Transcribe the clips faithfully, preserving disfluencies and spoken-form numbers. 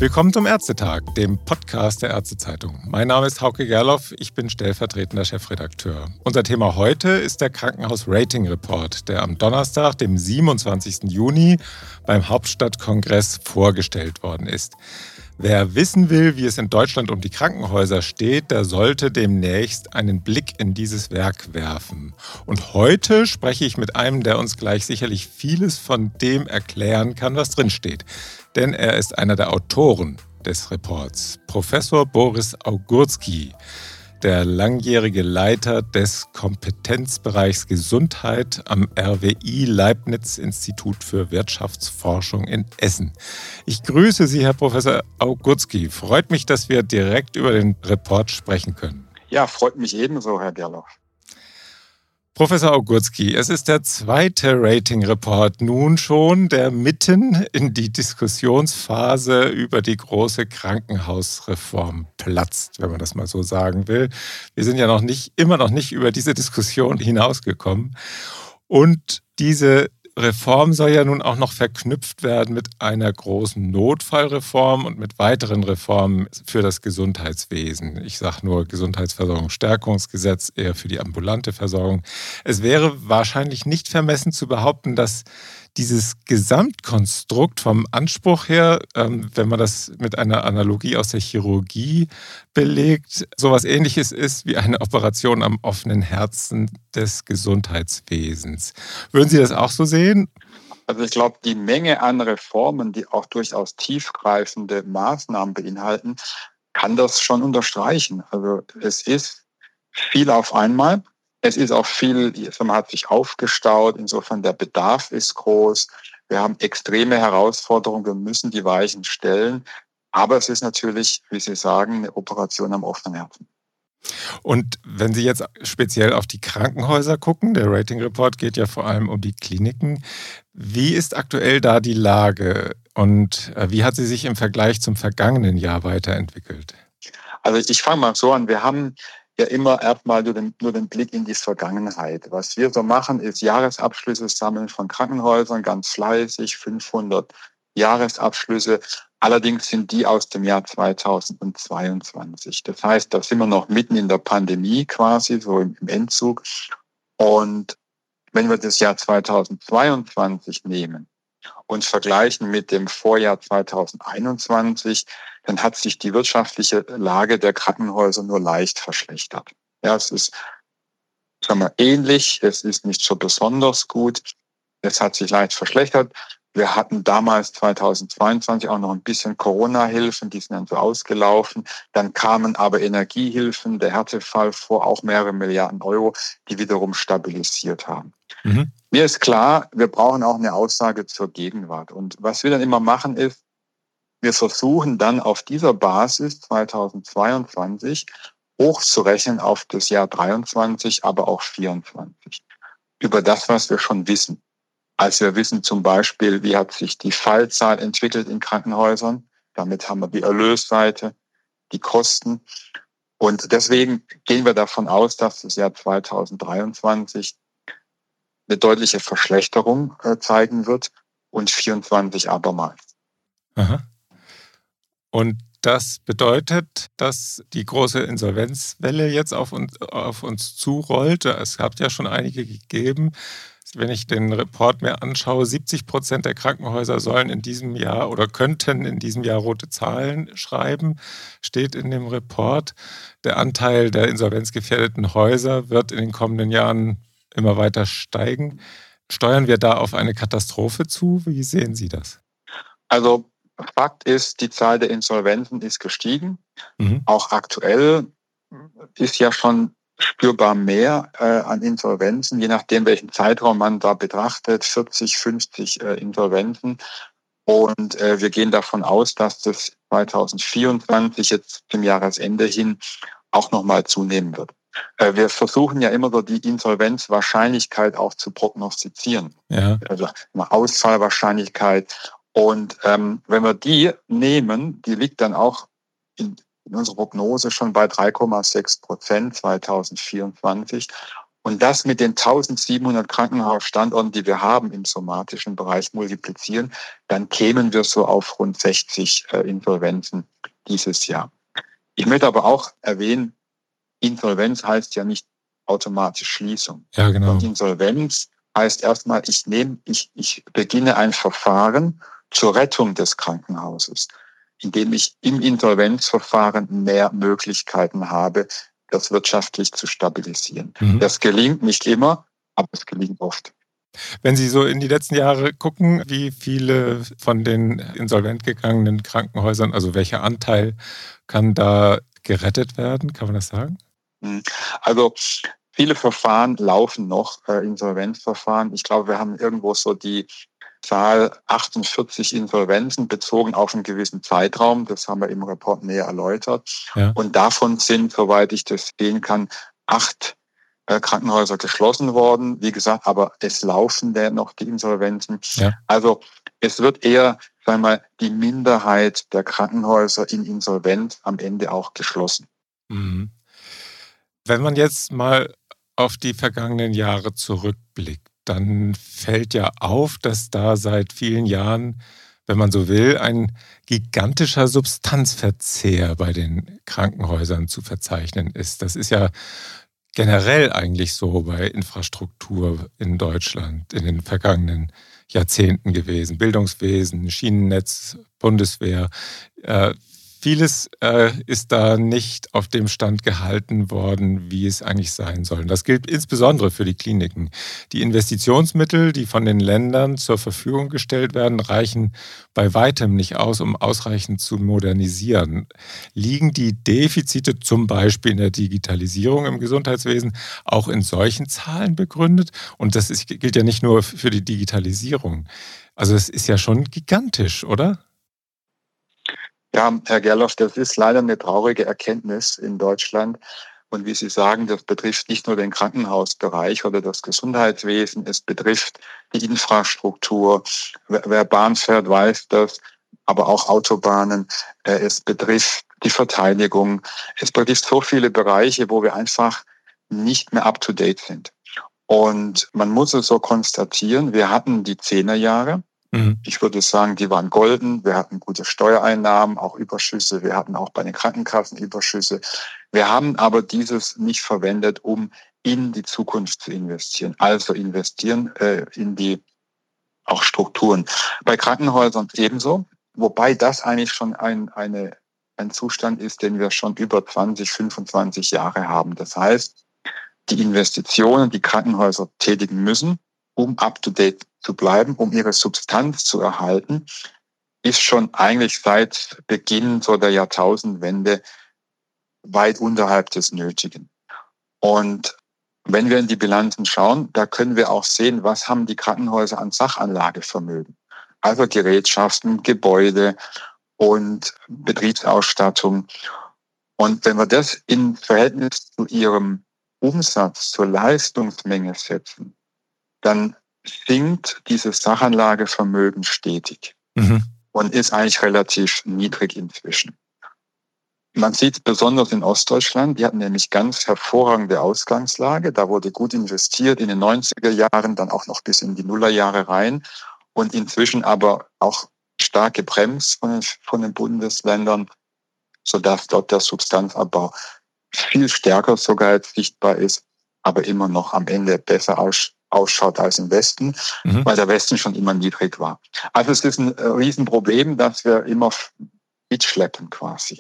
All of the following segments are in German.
Willkommen zum Ärztetag, dem Podcast der Ärztezeitung. Mein Name ist Hauke Gerloff, ich bin stellvertretender Chefredakteur. Unser Thema heute ist der Krankenhaus-Rating-Report, der am Donnerstag, dem siebenundzwanzigsten Juni, beim Hauptstadtkongress vorgestellt worden ist. Wer wissen will, wie es in Deutschland um die Krankenhäuser steht, der sollte demnächst einen Blick in dieses Werk werfen. Und heute spreche ich mit einem, der uns gleich sicherlich vieles von dem erklären kann, was drinsteht. Denn er ist einer der Autoren des Reports, Professor Boris Augurski, der langjährige Leiter des Kompetenzbereichs Gesundheit am R W I Leibniz-Institut für Wirtschaftsforschung in Essen. Ich grüße Sie, Herr Professor Augurski. Freut mich, dass wir direkt über den Report sprechen können. Ja, freut mich ebenso, Herr Gerloff. Professor Augurski, es ist der zweite Rating-Report nun schon, der mitten in die Diskussionsphase über die große Krankenhausreform platzt, wenn man das mal so sagen will. Wir sind ja noch nicht, immer noch nicht über diese Diskussion hinausgekommen. Und diese Reform soll ja nun auch noch verknüpft werden mit einer großen Notfallreform und mit weiteren Reformen für das Gesundheitswesen. Ich sage nur Gesundheitsversorgungsstärkungsgesetz, eher für die ambulante Versorgung. Es wäre wahrscheinlich nicht vermessen zu behaupten, dass dieses Gesamtkonstrukt vom Anspruch her, ähm, wenn man das mit einer Analogie aus der Chirurgie belegt, sowas Ähnliches ist wie eine Operation am offenen Herzen des Gesundheitswesens. Würden Sie das auch so sehen? Also ich glaube, die Menge an Reformen, die auch durchaus tiefgreifende Maßnahmen beinhalten, kann das schon unterstreichen. Also es ist viel auf einmal. Es ist auch viel, man hat sich aufgestaut, insofern der Bedarf ist groß. Wir haben extreme Herausforderungen, wir müssen die Weichen stellen. Aber es ist natürlich, wie Sie sagen, eine Operation am offenen Herzen. Und wenn Sie jetzt speziell auf die Krankenhäuser gucken, der Rating-Report geht ja vor allem um die Kliniken. Wie ist aktuell da die Lage und wie hat sie sich im Vergleich zum vergangenen Jahr weiterentwickelt? Also ich fange mal so an, wir haben ja immer erstmal nur den, nur den Blick in die Vergangenheit. Was wir so machen, ist Jahresabschlüsse sammeln von Krankenhäusern, ganz fleißig, fünfhundert Jahresabschlüsse. Allerdings sind die aus dem Jahr zweitausendzweiundzwanzig. Das heißt, da sind wir noch mitten in der Pandemie quasi, so im Endzug. Und wenn wir das Jahr zweitausendzweiundzwanzig nehmen und vergleichen mit dem Vorjahr zweitausendeinundzwanzig, dann hat sich die wirtschaftliche Lage der Krankenhäuser nur leicht verschlechtert. Ja, es ist, sagen wir, ähnlich, es ist nicht so besonders gut, es hat sich leicht verschlechtert. Wir hatten damals zweitausendzweiundzwanzig auch noch ein bisschen Corona-Hilfen, die sind dann so ausgelaufen. Dann kamen aber Energiehilfen, der Härtefall vor, auch mehrere Milliarden Euro, die wiederum stabilisiert haben. Mhm. Mir ist klar, wir brauchen auch eine Aussage zur Gegenwart. Und was wir dann immer machen ist, wir versuchen dann auf dieser Basis zweitausendzweiundzwanzig hochzurechnen auf das Jahr dreiundzwanzig, aber auch vierundzwanzig. Über das, was wir schon wissen. Also wir wissen zum Beispiel, wie hat sich die Fallzahl entwickelt in Krankenhäusern. Damit haben wir die Erlösseite, die Kosten. Und deswegen gehen wir davon aus, dass das Jahr zweitausenddreiundzwanzig eine deutliche Verschlechterung zeigen wird und vierundzwanzig abermals. Aha. Und das bedeutet, dass die große Insolvenzwelle jetzt auf uns, auf uns zurollt. Es hat ja schon einige gegeben. Wenn ich den Report mir anschaue, siebzig Prozent der Krankenhäuser sollen in diesem Jahr oder könnten in diesem Jahr rote Zahlen schreiben, steht in dem Report. Der Anteil der insolvenzgefährdeten Häuser wird in den kommenden Jahren immer weiter steigen. Steuern wir da auf eine Katastrophe zu? Wie sehen Sie das? Also Fakt ist, die Zahl der Insolvenzen ist gestiegen. Mhm. Auch aktuell ist ja schon spürbar mehr äh, an Insolvenzen, je nachdem, welchen Zeitraum man da betrachtet, vierzig, fünfzig äh, Insolvenzen. Und äh, wir gehen davon aus, dass das zweitausendvierundzwanzig jetzt zum Jahresende hin auch nochmal zunehmen wird. Äh, wir versuchen ja immer so die Insolvenzwahrscheinlichkeit auch zu prognostizieren. Ja. Also eine Ausfallwahrscheinlichkeit. Und ähm, wenn wir die nehmen, die liegt dann auch in in unserer Prognose schon bei drei Komma sechs Prozent zweitausendvierundzwanzig. und das mit den eintausendsiebenhundert Krankenhausstandorten, die wir haben im somatischen Bereich, multiplizieren, dann kämen wir so auf rund sechzig äh, Insolvenzen dieses Jahr. Ich möchte aber auch erwähnen, Insolvenz heißt ja nicht automatisch Schließung. Ja, genau. Und Insolvenz heißt erstmal, ich nehme, ich, ich beginne ein Verfahren zur Rettung des Krankenhauses, indem ich im Insolvenzverfahren mehr Möglichkeiten habe, das wirtschaftlich zu stabilisieren. Mhm. Das gelingt nicht immer, aber es gelingt oft. Wenn Sie so in die letzten Jahre gucken, wie viele von den insolvent gegangenen Krankenhäusern, also welcher Anteil kann da gerettet werden? Kann man das sagen? Also viele Verfahren laufen noch, äh, Insolvenzverfahren. Ich glaube, wir haben irgendwo so die Zahl achtundvierzig Insolvenzen bezogen auf einen gewissen Zeitraum. Das haben wir im Report näher erläutert. Ja. Und davon sind, soweit ich das sehen kann, acht äh, Krankenhäuser geschlossen worden. Wie gesagt, aber es laufen noch die Insolvenzen. Ja. Also es wird eher, sagen wir mal, die Minderheit der Krankenhäuser in Insolvenz am Ende auch geschlossen. Mhm. Wenn man jetzt mal auf die vergangenen Jahre zurückblickt, dann fällt ja auf, dass da seit vielen Jahren, wenn man so will, ein gigantischer Substanzverzehr bei den Krankenhäusern zu verzeichnen ist. Das ist ja generell eigentlich so bei Infrastruktur in Deutschland in den vergangenen Jahrzehnten gewesen. Bildungswesen, Schienennetz, Bundeswehr. Äh, vieles äh, ist da nicht auf dem Stand gehalten worden, wie es eigentlich sein soll. Das gilt insbesondere für die Kliniken. Die Investitionsmittel, die von den Ländern zur Verfügung gestellt werden, reichen bei weitem nicht aus, um ausreichend zu modernisieren. Liegen die Defizite zum Beispiel in der Digitalisierung im Gesundheitswesen auch in solchen Zahlen begründet? Und das ist, gilt ja nicht nur für die Digitalisierung. Also es ist ja schon gigantisch, oder? Ja, Herr Gerloff, das ist leider eine traurige Erkenntnis in Deutschland. Und wie Sie sagen, das betrifft nicht nur den Krankenhausbereich oder das Gesundheitswesen, es betrifft die Infrastruktur. Wer Bahn fährt, weiß das, aber auch Autobahnen. Es betrifft die Verteidigung. Es betrifft so viele Bereiche, wo wir einfach nicht mehr up-to-date sind. Und man muss es so konstatieren, wir hatten die Zehnerjahre. Ich würde sagen, die waren golden. Wir hatten gute Steuereinnahmen, auch Überschüsse. Wir hatten auch bei den Krankenkassen Überschüsse. Wir haben aber dieses nicht verwendet, um in die Zukunft zu investieren. Also investieren äh, in die auch Strukturen. Bei Krankenhäusern ebenso, wobei das eigentlich schon ein, eine, ein Zustand ist, den wir schon über zwanzig, fünfundzwanzig Jahre haben. Das heißt, die Investitionen, die Krankenhäuser tätigen müssen, um up-to-date zu bleiben, um ihre Substanz zu erhalten, ist schon eigentlich seit Beginn so der Jahrtausendwende weit unterhalb des Nötigen. Und wenn wir in die Bilanzen schauen, da können wir auch sehen, was haben die Krankenhäuser an Sachanlagevermögen. Also Gerätschaften, Gebäude und Betriebsausstattung. Und wenn wir das in Verhältnis zu ihrem Umsatz, zur Leistungsmenge setzen, dann sinkt dieses Sachanlagevermögen stetig mhm. und ist eigentlich relativ niedrig inzwischen. Man sieht es besonders in Ostdeutschland, die hatten nämlich ganz hervorragende Ausgangslage. Da wurde gut investiert in den neunziger Jahren, dann auch noch bis in die Nullerjahre rein und inzwischen aber auch stark gebremst von den, von den Bundesländern, sodass dort der Substanzabbau viel stärker sogar jetzt sichtbar ist, aber immer noch am Ende besser aus, ausschaut als im Westen, mhm. weil der Westen schon immer niedrig war. Also es ist ein Riesenproblem, dass wir immer mitschleppen quasi.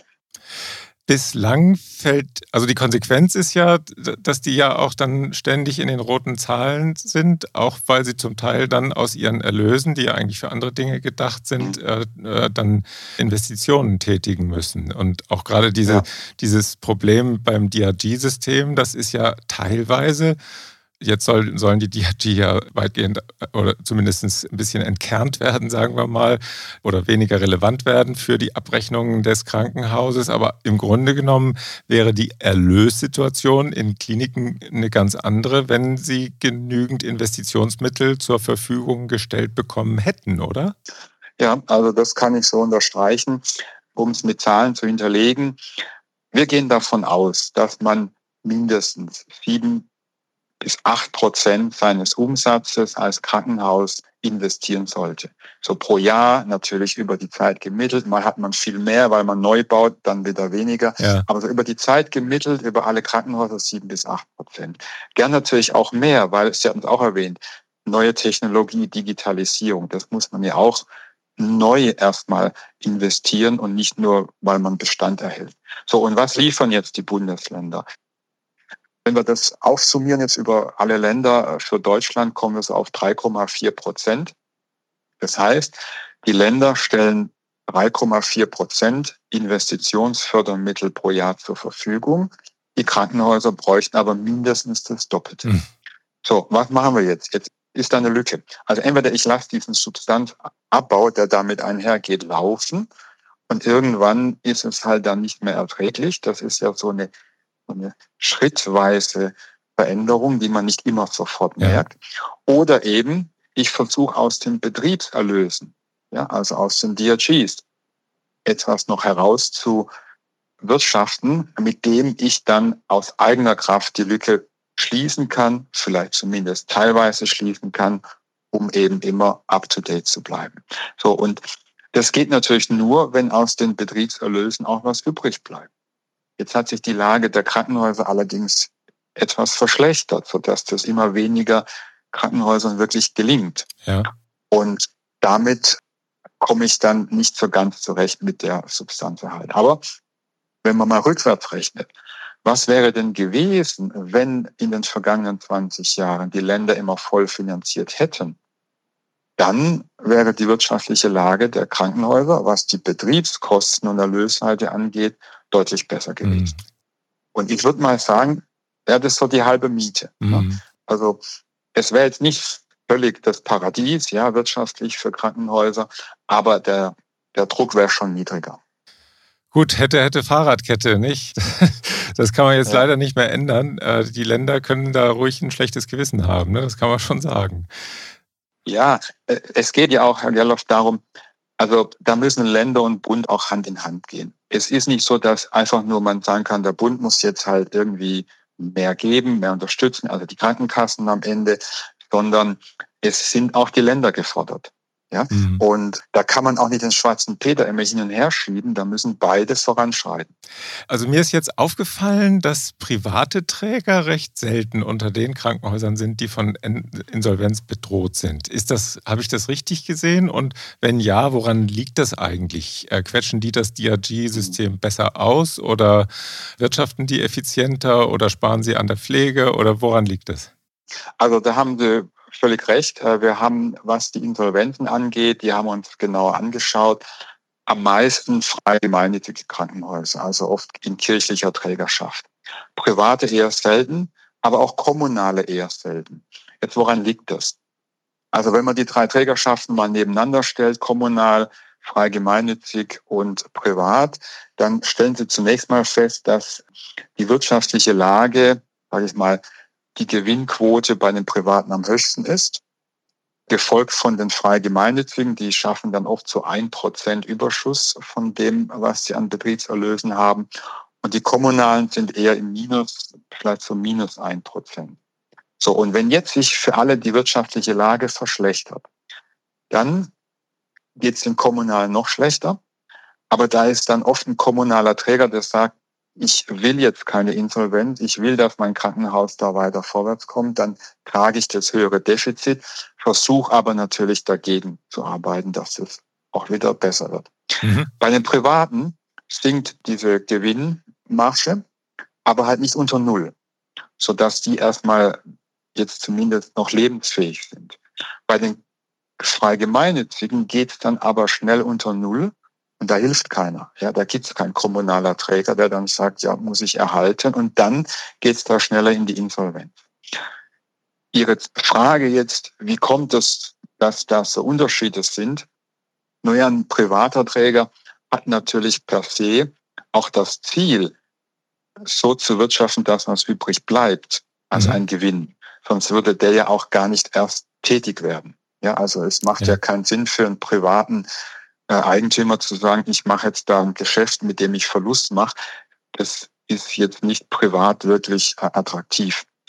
Bislang fällt, also die Konsequenz ist ja, dass die ja auch dann ständig in den roten Zahlen sind, auch weil sie zum Teil dann aus ihren Erlösen, die ja eigentlich für andere Dinge gedacht sind, äh, dann Investitionen tätigen müssen. Und auch gerade diese, ja. dieses Problem beim D R G-System, das ist ja teilweise, jetzt soll, sollen die D R G ja weitgehend oder zumindest ein bisschen entkernt werden, sagen wir mal, oder weniger relevant werden für die Abrechnungen des Krankenhauses. Aber im Grunde genommen wäre die Erlössituation in Kliniken eine ganz andere, wenn sie genügend Investitionsmittel zur Verfügung gestellt bekommen hätten, oder? Ja, also das kann ich so unterstreichen, um es mit Zahlen zu hinterlegen. Wir gehen davon aus, dass man mindestens sieben bis acht Prozent seines Umsatzes als Krankenhaus investieren sollte. So pro Jahr, natürlich über die Zeit gemittelt. Mal hat man viel mehr, weil man neu baut, dann wieder weniger. Ja. Aber so über die Zeit gemittelt, über alle Krankenhäuser sieben bis acht Prozent. Gern natürlich auch mehr, weil, Sie hatten es auch erwähnt, neue Technologie, Digitalisierung, das muss man ja auch neu erstmal investieren und nicht nur, weil man Bestand erhält. So, und was liefern jetzt die Bundesländer? Wenn wir das aufsummieren jetzt über alle Länder, für Deutschland kommen wir so auf drei Komma vier Prozent. Das heißt, die Länder stellen drei Komma vier Prozent Investitionsfördermittel pro Jahr zur Verfügung. Die Krankenhäuser bräuchten aber mindestens das Doppelte. Mhm. So, was machen wir jetzt? Jetzt ist da eine Lücke. Also entweder ich lasse diesen Substanzabbau, der damit einhergeht, laufen und irgendwann ist es halt dann nicht mehr erträglich. Das ist ja so eine eine schrittweise Veränderung, die man nicht immer sofort ja. merkt. Oder eben, ich versuche aus den Betriebserlösen, ja, also aus den D R Gs, etwas noch herauszuwirtschaften, mit dem ich dann aus eigener Kraft die Lücke schließen kann, vielleicht zumindest teilweise schließen kann, um eben immer up-to-date zu bleiben. So, und das geht natürlich nur, wenn aus den Betriebserlösen auch was übrig bleibt. Jetzt hat sich die Lage der Krankenhäuser allerdings etwas verschlechtert, sodass das immer weniger Krankenhäusern wirklich gelingt. Ja. Und damit komme ich dann nicht so ganz zurecht mit der Substanzerhalt. Aber wenn man mal rückwärts rechnet, was wäre denn gewesen, wenn in den vergangenen zwanzig Jahren die Länder immer voll finanziert hätten? Dann wäre die wirtschaftliche Lage der Krankenhäuser, was die Betriebskosten und Erlösseite angeht, deutlich besser gewesen. Mhm. Und ich würde mal sagen, ja, das ist so die halbe Miete. Mhm. Ne? Also es wäre jetzt nicht völlig das Paradies, ja, wirtschaftlich für Krankenhäuser, aber der, der Druck wäre schon niedriger. Gut, hätte, hätte Fahrradkette, nicht? Das kann man jetzt ja. leider nicht mehr ändern. Die Länder können da ruhig ein schlechtes Gewissen haben, ne? Das kann man schon sagen. Ja, es geht ja auch, Herr Gerloff, darum, also da müssen Länder und Bund auch Hand in Hand gehen. Es ist nicht so, dass einfach nur man sagen kann, der Bund muss jetzt halt irgendwie mehr geben, mehr unterstützen, also die Krankenkassen am Ende, sondern es sind auch die Länder gefordert. Ja? Mhm. Und da kann man auch nicht den schwarzen Peter immer hin und her schieben, da müssen beide voranschreiten. Also mir ist jetzt aufgefallen, dass private Träger recht selten unter den Krankenhäusern sind, die von Insolvenz bedroht sind. Ist das, habe ich das richtig gesehen? Und wenn ja, woran liegt das eigentlich? Quetschen die das D R G-System mhm. besser aus oder wirtschaften die effizienter oder sparen sie an der Pflege oder woran liegt das? Also da haben Sie völlig recht. Wir haben, was die Insolvenzen angeht, die haben wir uns genauer angeschaut, am meisten frei gemeinnützige Krankenhäuser, also oft in kirchlicher Trägerschaft. Private eher selten, aber auch kommunale eher selten. Jetzt, woran liegt das? Also wenn man die drei Trägerschaften mal nebeneinander stellt, kommunal, frei gemeinnützig und privat, dann stellen Sie zunächst mal fest, dass die wirtschaftliche Lage, sage ich mal, die Gewinnquote bei den Privaten am höchsten ist, gefolgt von den frei gemeinnützigen, die schaffen dann oft so ein Prozent Überschuss von dem, was sie an Betriebserlösen haben. Und die kommunalen sind eher im Minus, vielleicht so minus ein Prozent. So, und wenn jetzt sich für alle die wirtschaftliche Lage verschlechtert, dann geht es den Kommunalen noch schlechter. Aber da ist dann oft ein kommunaler Träger, der sagt, ich will jetzt keine Insolvenz, ich will, dass mein Krankenhaus da weiter vorwärts kommt, dann trage ich das höhere Defizit, versuche aber natürlich dagegen zu arbeiten, dass es auch wieder besser wird. Mhm. Bei den Privaten sinkt diese Gewinnmarge, aber halt nicht unter Null, sodass die erstmal jetzt zumindest noch lebensfähig sind. Bei den frei gemeinnützigen geht es dann aber schnell unter Null. Und da hilft keiner. Ja, da gibt es keinen kommunaler Träger, der dann sagt, ja, muss ich erhalten. Und dann geht es da schneller in die Insolvenz. Ihre Frage jetzt, wie kommt es, dass das so Unterschiede sind? Nur ja, ein privater Träger hat natürlich per se auch das Ziel, so zu wirtschaften, dass was übrig bleibt, als mhm. ein Gewinn. Sonst würde der ja auch gar nicht erst tätig werden. Ja, also es macht ja, ja keinen Sinn für einen privaten Eigentümer zu sagen, ich mache jetzt da ein Geschäft, mit dem ich Verlust mache. Das ist jetzt nicht privat wirklich attraktiv.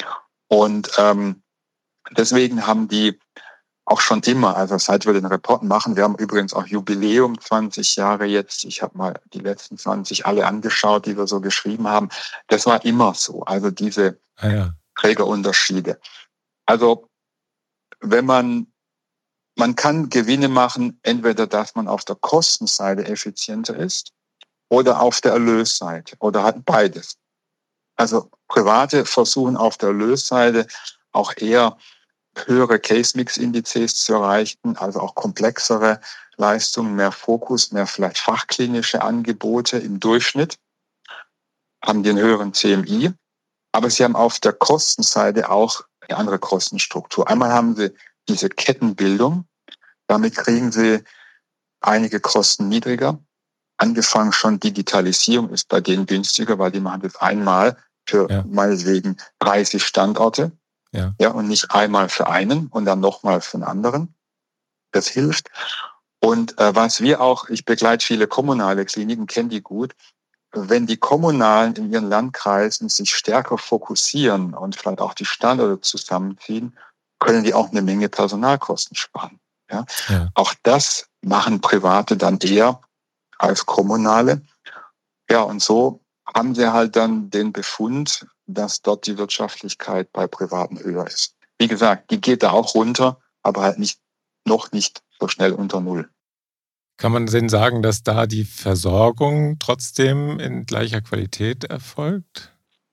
Und ähm, deswegen haben die auch schon immer, also seit wir den Report machen, wir haben übrigens auch Jubiläum, zwanzig Jahre jetzt, ich habe mal die letzten zwanzig alle angeschaut, die wir so geschrieben haben, das war immer so, also diese Ah, ja. Trägerunterschiede. Also wenn man, man kann Gewinne machen, entweder dass man auf der Kostenseite effizienter ist oder auf der Erlösseite oder halt beides. Also Private versuchen auf der Erlösseite auch eher höhere Case-Mix-Indizes zu erreichen, also auch komplexere Leistungen, mehr Fokus, mehr vielleicht fachklinische Angebote im Durchschnitt, haben den höheren C M I, aber sie haben auf der Kostenseite auch eine andere Kostenstruktur. Einmal haben sie diese Kettenbildung, damit kriegen sie einige Kosten niedriger. Angefangen schon Digitalisierung ist bei denen günstiger, weil die machen das einmal für ja. meinetwegen dreißig Standorte. Ja. ja, und nicht einmal für einen und dann nochmal für einen anderen. Das hilft. Und äh, was wir auch, ich begleite viele kommunale Kliniken, kenne die gut, wenn die Kommunalen in ihren Landkreisen sich stärker fokussieren und vielleicht auch die Standorte zusammenziehen, können die auch eine Menge Personalkosten sparen. Ja? Ja. Auch das machen Private dann eher als Kommunale. Ja, und so haben sie halt dann den Befund, dass dort die Wirtschaftlichkeit bei Privaten höher ist. Wie gesagt, die geht da auch runter, aber halt nicht, noch nicht so schnell unter Null. Kann man denn sagen, dass da die Versorgung trotzdem in gleicher Qualität erfolgt?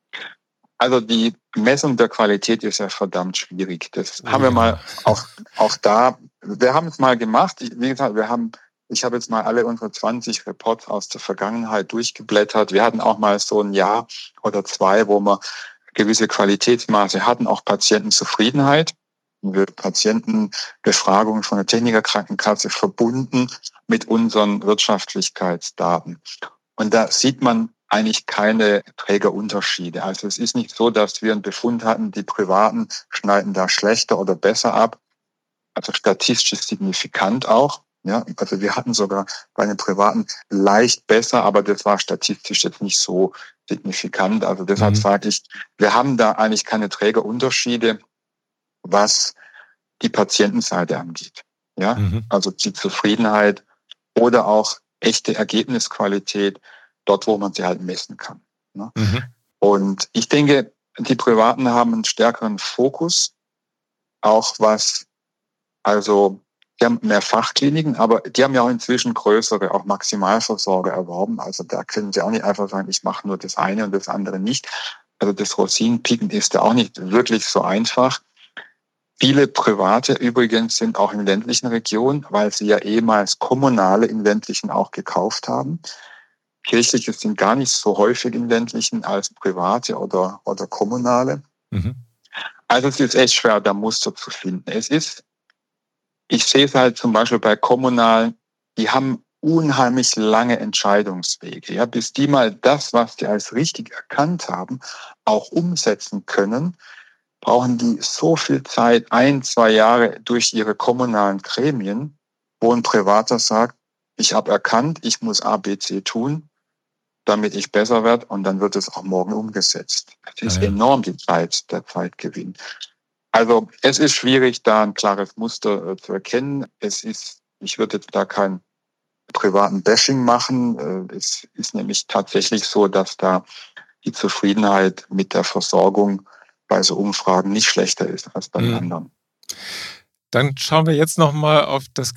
Also die Messung der Qualität ist ja verdammt schwierig. Das oh, haben wir ja. mal auch, auch da, wir haben es mal gemacht. Wie gesagt, wir haben Ich habe jetzt mal alle unsere zwanzig Reports aus der Vergangenheit durchgeblättert. Wir hatten auch mal so ein Jahr oder zwei, wo wir gewisse Qualitätsmaße hatten, auch Patientenzufriedenheit. Wir Patientenbefragungen von der Technikerkrankenkasse verbunden mit unseren Wirtschaftlichkeitsdaten. Und da sieht man eigentlich keine Trägerunterschiede. Also es ist nicht so, dass wir einen Befund hatten, die Privaten schneiden da schlechter oder besser ab. Also statistisch signifikant auch. Ja, also wir hatten sogar bei den Privaten leicht besser, aber das war statistisch jetzt nicht so signifikant. Also deshalb mhm. sage ich, wir haben da eigentlich keine Trägerunterschiede, was die Patientenseite angeht. Ja, mhm. also die Zufriedenheit oder auch echte Ergebnisqualität dort, wo man sie halt messen kann. Ne? Mhm. Und ich denke, die Privaten haben einen stärkeren Fokus, auch was also die haben mehr Fachkliniken, aber die haben ja auch inzwischen größere, auch Maximalversorger erworben. Also da können sie auch nicht einfach sagen, ich mache nur das eine und das andere nicht. Also das Rosinenpicken ist da auch nicht wirklich so einfach. Viele Private übrigens sind auch in ländlichen Regionen, weil sie ja ehemals Kommunale in ländlichen auch gekauft haben. Kirchliche sind gar nicht so häufig in ländlichen als Private oder, oder Kommunale. Mhm. Also es ist echt schwer, da Muster zu finden. Es ist Ich sehe es halt zum Beispiel bei Kommunalen, die haben unheimlich lange Entscheidungswege. Ja, bis die mal das, was die als richtig erkannt haben, auch umsetzen können, brauchen die so viel Zeit, ein, zwei Jahre durch ihre kommunalen Gremien, wo ein Privater sagt, ich habe erkannt, ich muss A, B, C tun, damit ich besser werde und dann wird es auch morgen umgesetzt. Das ist ja, ja. enorm die Zeit, der Zeitgewinn. Also es ist schwierig, da ein klares Muster äh, zu erkennen. Es ist, ich würde jetzt da kein privaten Bashing machen. Äh, es ist nämlich tatsächlich so, dass da die Zufriedenheit mit der Versorgung bei so Umfragen nicht schlechter ist als bei mhm. den anderen. Dann schauen wir jetzt nochmal auf das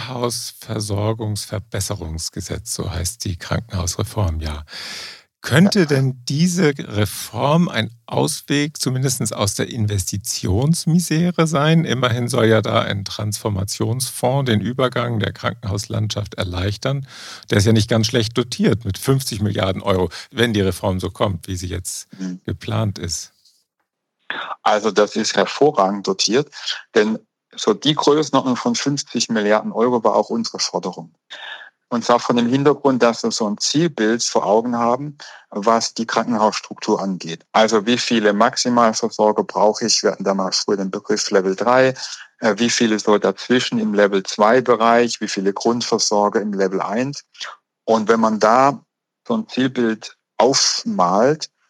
Krankenhausversorgungsverbesserungsgesetz, so heißt die Krankenhausreform ja. Könnte denn diese Reform ein Ausweg zumindest aus der Investitionsmisere sein? Immerhin soll ja da ein Transformationsfonds den Übergang der Krankenhauslandschaft erleichtern. Der ist ja nicht ganz schlecht dotiert mit fünfzig Milliarden Euro, wenn die Reform so kommt, wie sie jetzt mhm. geplant ist. Also das ist hervorragend dotiert, denn so die Größenordnung von fünfzig Milliarden Euro war auch unsere Forderung. Und zwar von dem Hintergrund, dass wir so ein Zielbild vor Augen haben, was die Krankenhausstruktur angeht. Also wie viele Maximalversorger brauche ich? Wir hatten da mal früher den Begriff Level drei. Wie viele so dazwischen im Level zwei Bereich? Wie viele Grundversorger im Level eins? Und wenn man da so ein Zielbild aufmalt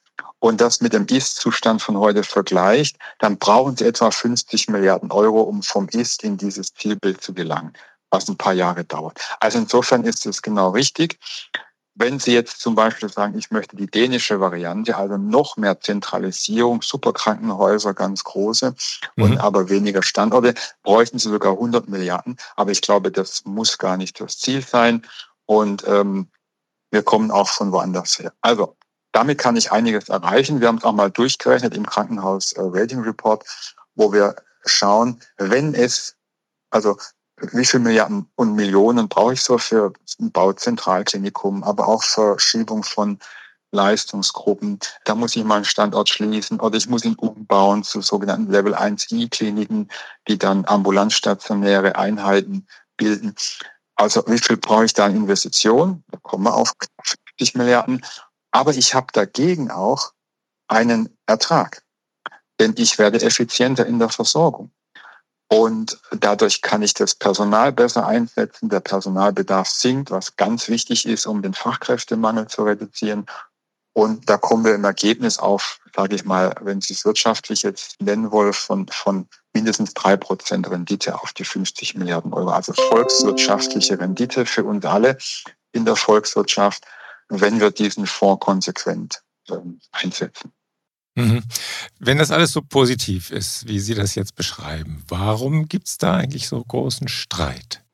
und das mit dem Ist-Zustand von heute vergleicht, dann brauchen Sie etwa fünfzig Milliarden Euro, um vom Ist in dieses Zielbild zu gelangen, was ein paar Jahre dauert. Also insofern ist es genau richtig. Wenn Sie jetzt zum Beispiel sagen, ich möchte die dänische Variante, also noch mehr Zentralisierung, Superkrankenhäuser, ganz große und Mhm. aber weniger Standorte, bräuchten Sie sogar hundert Milliarden. Aber ich glaube, das muss gar nicht das Ziel sein. Und ähm, wir kommen auch von woanders her. Also damit kann ich einiges erreichen. Wir haben es auch mal durchgerechnet im Krankenhaus äh, Rating Report, wo wir schauen, wenn es, also wie viele Milliarden und Millionen brauche ich so für ein Bauzentralklinikum, aber auch Verschiebung von Leistungsgruppen. Da muss ich mal einen Standort schließen oder ich muss ihn umbauen zu sogenannten Level eins I Kliniken, die dann ambulant-stationäre Einheiten bilden. Also wie viel brauche ich da an Investitionen? Da kommen wir auf fünfzig Milliarden. Aber ich habe dagegen auch einen Ertrag, denn ich werde effizienter in der Versorgung. Und dadurch kann ich das Personal besser einsetzen. Der Personalbedarf sinkt, was ganz wichtig ist, um den Fachkräftemangel zu reduzieren. Und da kommen wir im Ergebnis auf, sage ich mal, wenn Sie es wirtschaftlich jetzt nennen wollen, von, von mindestens drei Prozent Rendite auf die fünfzig Milliarden Euro. Also volkswirtschaftliche Rendite für uns alle in der Volkswirtschaft, wenn wir diesen Fonds konsequent ähm, einsetzen. Mhm. Wenn das alles so positiv ist, wie Sie das jetzt beschreiben, warum gibt es da eigentlich so großen Streit?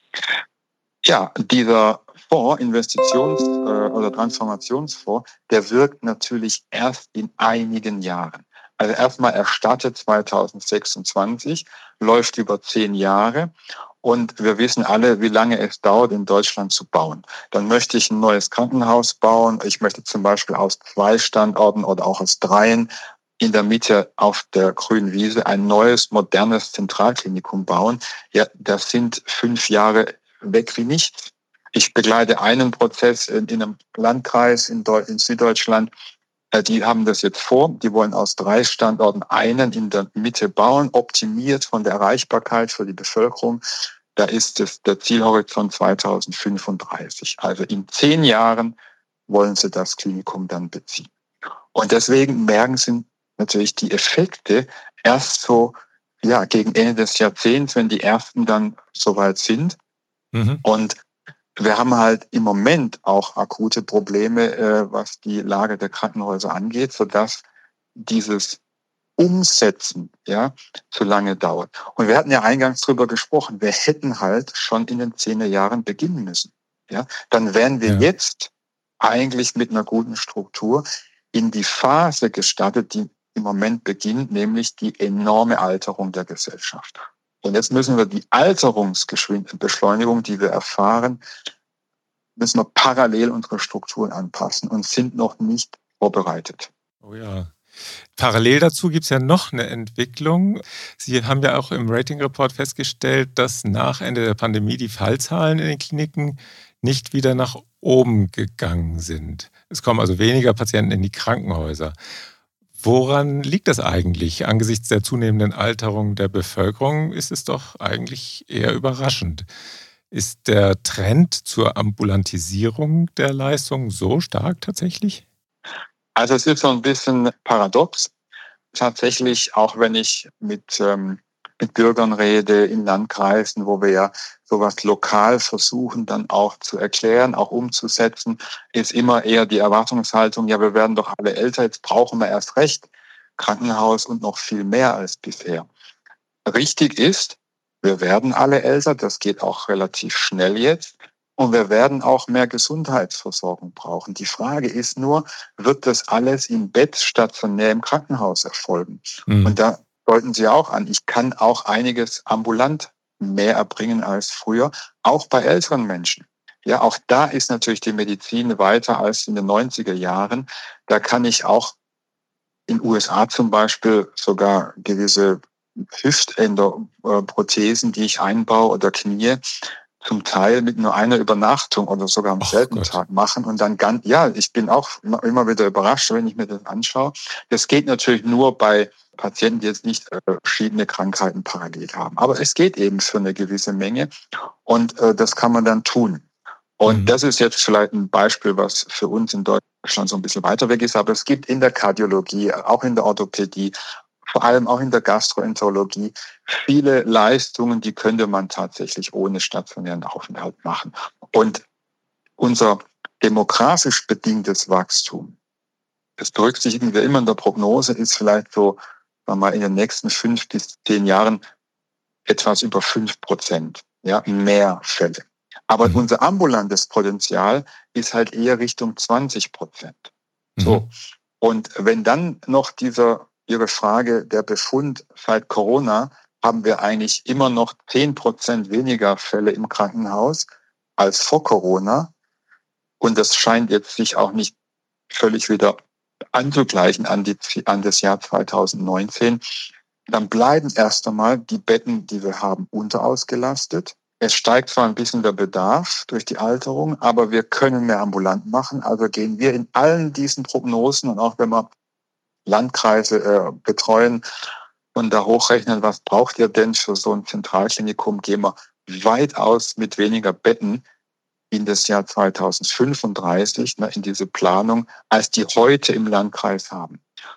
Ja, dieser Fonds, Investitions- äh, oder Transformationsfonds, der wirkt natürlich erst in einigen Jahren. Also erstmal erstattet zweitausendsechsundzwanzig, läuft über zehn Jahre und wir wissen alle, wie lange es dauert, in Deutschland zu bauen. Dann möchte ich ein neues Krankenhaus bauen. Ich möchte zum Beispiel aus zwei Standorten oder auch aus dreien in der Mitte auf der grünen Wiese ein neues, modernes Zentralklinikum bauen. Ja, das sind fünf Jahre weg wie nichts. Ich begleite einen Prozess in, in einem Landkreis in, Deu- in Süddeutschland. Äh, Die haben das jetzt vor. Die wollen aus drei Standorten einen in der Mitte bauen, optimiert von der Erreichbarkeit für die Bevölkerung. Da ist es der Zielhorizont zweitausendfünfunddreißig. Also in zehn Jahren wollen sie das Klinikum dann beziehen. Und deswegen merken sie natürlich die Effekte erst so, ja, gegen Ende des Jahrzehnts, wenn die ersten dann soweit sind. Mhm. Und wir haben halt im Moment auch akute Probleme, äh, was die Lage der Krankenhäuser angeht, sodass dieses Umsetzen ja zu lange dauert. Und wir hatten ja eingangs drüber gesprochen, wir hätten halt schon in den zehner Jahren beginnen müssen. Ja, dann wären wir Ja. jetzt eigentlich mit einer guten Struktur in die Phase gestartet, die im Moment beginnt, nämlich die enorme Alterung der Gesellschaft. Und jetzt müssen wir die Alterungsbeschleunigung, die wir erfahren, müssen wir parallel unsere Strukturen anpassen und sind noch nicht vorbereitet. Oh ja. Parallel dazu gibt es ja noch eine Entwicklung. Sie haben ja auch im Rating-Report festgestellt, dass nach Ende der Pandemie die Fallzahlen in den Kliniken nicht wieder nach oben gegangen sind. Es kommen also weniger Patienten in die Krankenhäuser. Woran liegt das eigentlich? Angesichts der zunehmenden Alterung der Bevölkerung ist es doch eigentlich eher überraschend. Ist der Trend zur Ambulantisierung der Leistung so stark tatsächlich? Also es ist so ein bisschen paradox. Tatsächlich, auch wenn ich mit, ähm, mit Bürgern rede in Landkreisen, wo wir ja sowas lokal versuchen dann auch zu erklären, auch umzusetzen, ist immer eher die Erwartungshaltung, ja, wir werden doch alle älter, jetzt brauchen wir erst recht Krankenhaus und noch viel mehr als bisher. Richtig ist, wir werden alle älter, das geht auch relativ schnell jetzt. Und wir werden auch mehr Gesundheitsversorgung brauchen. Die Frage ist nur, wird das alles im Bett stationär im Krankenhaus erfolgen? Mhm. Und da deuten Sie auch an, ich kann auch einiges ambulant mehr erbringen als früher, auch bei älteren Menschen. Ja, auch da ist natürlich die Medizin weiter als in den neunziger Jahren. Da kann ich auch in den U S A zum Beispiel sogar gewisse Hüftänderprothesen, die ich einbaue oder Knie, zum Teil mit nur einer Übernachtung oder sogar am Ach selben Gott. Tag machen und dann ganz, ja, ich bin auch immer wieder überrascht, wenn ich mir das anschaue. Das geht natürlich nur bei Patienten, die jetzt nicht äh, verschiedene Krankheiten parallel haben. Aber es geht eben für eine gewisse Menge und äh, das kann man dann tun. Und Mhm. das ist jetzt vielleicht ein Beispiel, was für uns in Deutschland schon so ein bisschen weiter weg ist, aber es gibt in der Kardiologie, auch in der Orthopädie, vor allem auch in der Gastroenterologie viele Leistungen, die könnte man tatsächlich ohne stationären Aufenthalt machen. Und unser demografisch bedingtes Wachstum, das berücksichtigen wir immer in der Prognose, ist vielleicht so, sagen wir mal, in den nächsten fünf bis zehn Jahren etwas über fünf Prozent, ja, mehr Fälle. Aber mhm. unser ambulantes Potenzial ist halt eher Richtung zwanzig Prozent. Mhm. So. Und wenn dann noch dieser, Ihre Frage, der Befund seit Corona, haben wir eigentlich immer noch zehn Prozent weniger Fälle im Krankenhaus als vor Corona. Und das scheint jetzt sich auch nicht völlig wieder anzugleichen an, die, an das Jahr zweitausendneunzehn. Dann bleiben erst einmal die Betten, die wir haben, unterausgelastet. Es steigt zwar ein bisschen der Bedarf durch die Alterung, aber wir können mehr ambulant machen. Also gehen wir in allen diesen Prognosen und auch wenn wir Landkreise äh, betreuen und da hochrechnen, was braucht ihr denn für so ein Zentralklinikum, gehen wir weitaus mit weniger Betten in das Jahr zweitausendfünfunddreißig, ne, in diese Planung, als die heute im Landkreis haben.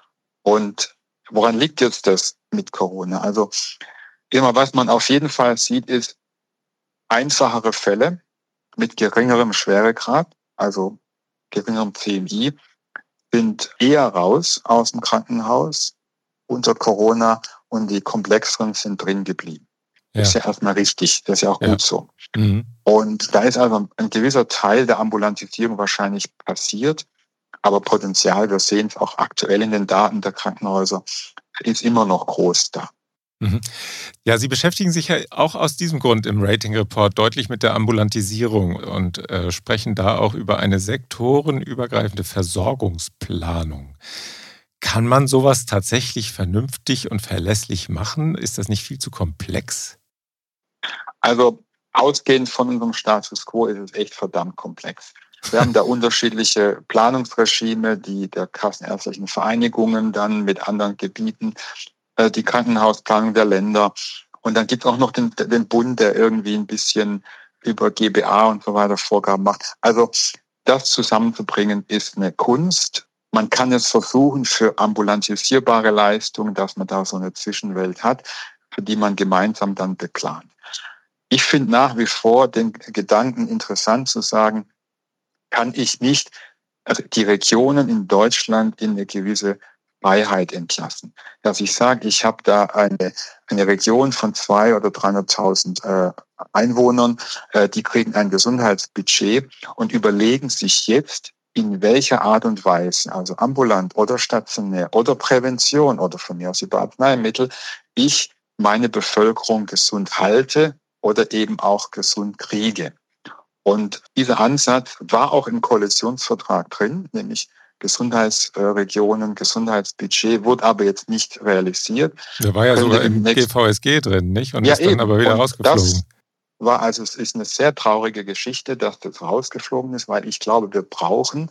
Und woran liegt jetzt das mit Corona? Also immer, was man auf jeden Fall sieht, ist einfachere Fälle mit geringerem Schweregrad, also geringerem C M I, sind eher raus aus dem Krankenhaus unter Corona und die komplexeren sind drin geblieben. Ja. Das ist ja erstmal richtig, das ist ja auch ja. gut so. Mhm. Und da ist also ein gewisser Teil der Ambulantisierung wahrscheinlich passiert, aber Potenzial, wir sehen es auch aktuell in den Daten der Krankenhäuser, ist immer noch groß da. Ja, Sie beschäftigen sich ja auch aus diesem Grund im Rating-Report deutlich mit der Ambulantisierung und äh, sprechen da auch über eine sektorenübergreifende Versorgungsplanung. Kann man sowas tatsächlich vernünftig und verlässlich machen? Ist das nicht viel zu komplex? Also ausgehend von unserem Status quo ist es echt verdammt komplex. Wir haben da unterschiedliche Planungsregime, die der kassenärztlichen Vereinigungen dann mit anderen Gebieten, die Krankenhausplanung der Länder. Und dann gibt es auch noch den, den Bund, der irgendwie ein bisschen über G B A und so weiter Vorgaben macht. Also das zusammenzubringen ist eine Kunst. Man kann es versuchen für ambulantisierbare Leistungen, dass man da so eine Zwischenwelt hat, für die man gemeinsam dann beplant. Ich finde nach wie vor den Gedanken interessant zu sagen, kann ich nicht also die Regionen in Deutschland in eine gewisse Freiheit entlassen. Dass ich sage, ich habe da eine, eine Region von zweihunderttausend oder dreihunderttausend äh, Einwohnern, äh, die kriegen ein Gesundheitsbudget und überlegen sich jetzt, in welcher Art und Weise, also ambulant oder stationär oder Prävention oder von mir aus über Arzneimittel, ich meine Bevölkerung gesund halte oder eben auch gesund kriege. Und dieser Ansatz war auch im Koalitionsvertrag drin, nämlich Gesundheitsregionen, Gesundheitsbudget, wurde aber jetzt nicht realisiert. Der war ja sogar im G V S G drin, nicht? Und ja, ist dann eben. aber wieder Und rausgeflogen. Das war also, es ist eine sehr traurige Geschichte, dass das rausgeflogen ist, weil ich glaube, wir brauchen,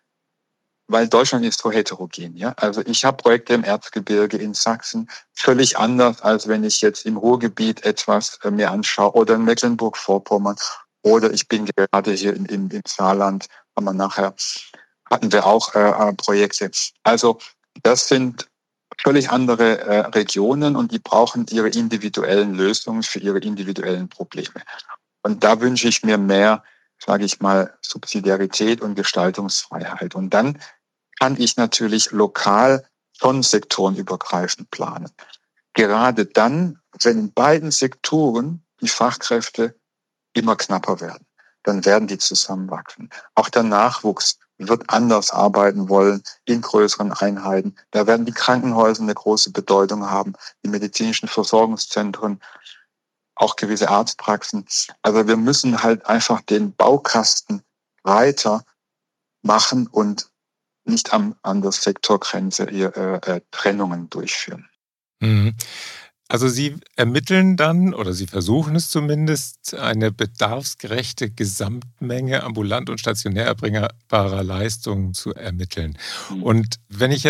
weil Deutschland ist so heterogen. Ja? Also ich habe Projekte im Erzgebirge in Sachsen, völlig anders, als wenn ich jetzt im Ruhrgebiet etwas mir anschaue oder in Mecklenburg-Vorpommern oder ich bin gerade hier in, in, im Saarland, haben wir nachher hatten wir auch äh, Projekte. Also das sind völlig andere äh, Regionen und die brauchen ihre individuellen Lösungen für ihre individuellen Probleme. Und da wünsche ich mir mehr, sage ich mal, Subsidiarität und Gestaltungsfreiheit. Und dann kann ich natürlich lokal schon sektorenübergreifend planen. Gerade dann, wenn in beiden Sektoren die Fachkräfte immer knapper werden, dann werden die zusammenwachsen. Auch der Nachwuchs wird anders arbeiten wollen in größeren Einheiten. Da werden die Krankenhäuser eine große Bedeutung haben, die medizinischen Versorgungszentren, auch gewisse Arztpraxen. Also wir müssen halt einfach den Baukasten breiter machen und nicht am, an der Sektorgrenze äh, äh, Trennungen durchführen. Mhm. Also Sie ermitteln dann, oder Sie versuchen es zumindest, eine bedarfsgerechte Gesamtmenge ambulant und stationär erbringbarer Leistungen zu ermitteln. Und wenn ich jetzt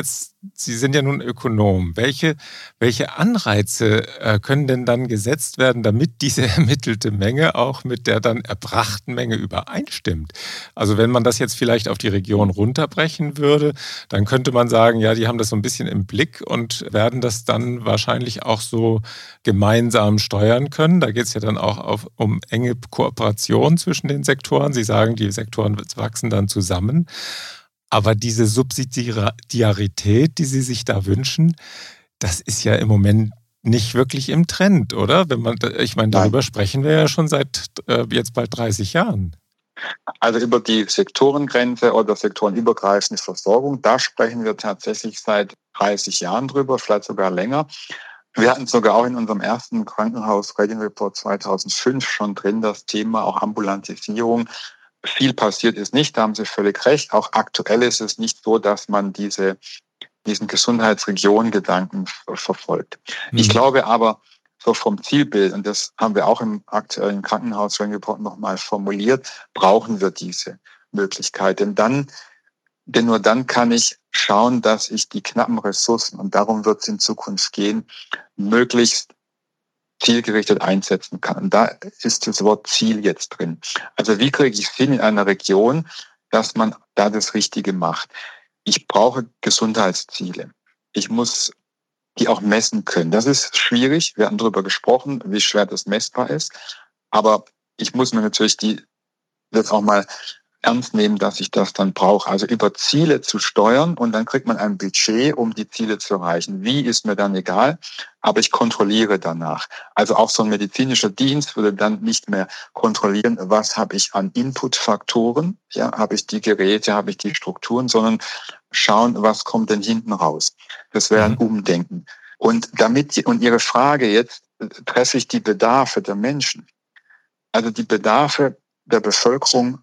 Sie sind ja nun Ökonom. Welche, welche Anreize äh, können denn dann gesetzt werden, damit diese ermittelte Menge auch mit der dann erbrachten Menge übereinstimmt? Also wenn man das jetzt vielleicht auf die Region runterbrechen würde, dann könnte man sagen, ja, die haben das so ein bisschen im Blick und werden das dann wahrscheinlich auch so gemeinsam steuern können. Da geht es ja dann auch auf, um enge Kooperation zwischen den Sektoren. Sie sagen, die Sektoren wachsen dann zusammen. Aber diese Subsidiarität, die Sie sich da wünschen, das ist ja im Moment nicht wirklich im Trend, oder? Wenn man, ich meine, darüber Nein. sprechen wir ja schon seit äh, jetzt bald dreißig Jahren. Also über die Sektorengrenze oder sektorenübergreifende Versorgung, da sprechen wir tatsächlich seit dreißig Jahren drüber, vielleicht sogar länger. Wir hatten sogar auch in unserem ersten Krankenhaus-Rating Report zweitausendfünf schon drin das Thema auch Ambulantisierung. Viel passiert ist nicht, da haben Sie völlig recht. Auch aktuell ist es nicht so, dass man diese, diesen Gesundheitsregionengedanken verfolgt. Mhm. Ich glaube aber, so vom Zielbild, und das haben wir auch im aktuellen Krankenhaus-Report nochmal formuliert, brauchen wir diese Möglichkeit. Denn dann, denn nur dann kann ich schauen, dass ich die knappen Ressourcen, und darum wird es in Zukunft gehen, möglichst zielgerichtet einsetzen kann. Und da ist das Wort Ziel jetzt drin. Also wie kriege ich es hin in einer Region, dass man da das Richtige macht? Ich brauche Gesundheitsziele. Ich muss die auch messen können. Das ist schwierig. Wir hatten darüber gesprochen, wie schwer das messbar ist. Aber ich muss mir natürlich die, das auch mal ernst nehmen, dass ich das dann brauche. Also über Ziele zu steuern und dann kriegt man ein Budget, um die Ziele zu erreichen. Wie ist mir dann egal, aber ich kontrolliere danach. Also auch so ein medizinischer Dienst würde dann nicht mehr kontrollieren, was habe ich an Inputfaktoren, ja, habe ich die Geräte, habe ich die Strukturen, sondern schauen, was kommt denn hinten raus. Das wäre ein Umdenken. Und damit, und Ihre Frage jetzt, treffe ich die Bedarfe der Menschen. Also die Bedarfe der Bevölkerung